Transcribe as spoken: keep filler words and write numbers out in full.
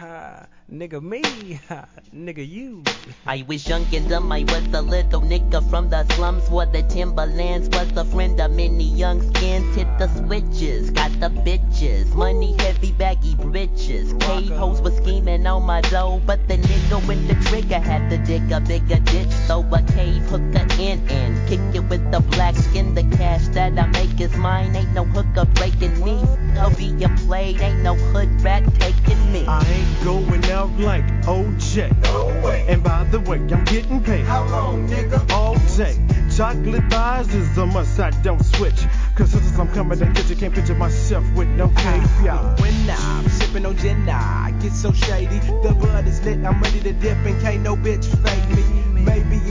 ha, nigga me, ha, nigga you. I was young and dumb, I was a little nigga from the slums. Wore the Timberlands, was a friend of many young skins. Hit the switches, got the bitches, money heavy baggy britches. Cave hoes was scheming on my dough, but the nigga with the trigger had to dig a bigger ditch. So a cave hooker in and kick it with the black skin. The cash that I make is mine, ain't no hooker breaking me. I'll be played, ain't no hood rat taking me. I ain't going out like O J. No way. And by the way, I'm getting paid. How long, nigga? All day. Chocolate thighs is a must, I don't switch. Cause since I'm coming to get you, can't picture myself with no cave, y'all. When I'm sipping on gin, nah, I get so shady. The bud is lit, I'm ready to dip and can't no bitch fake me.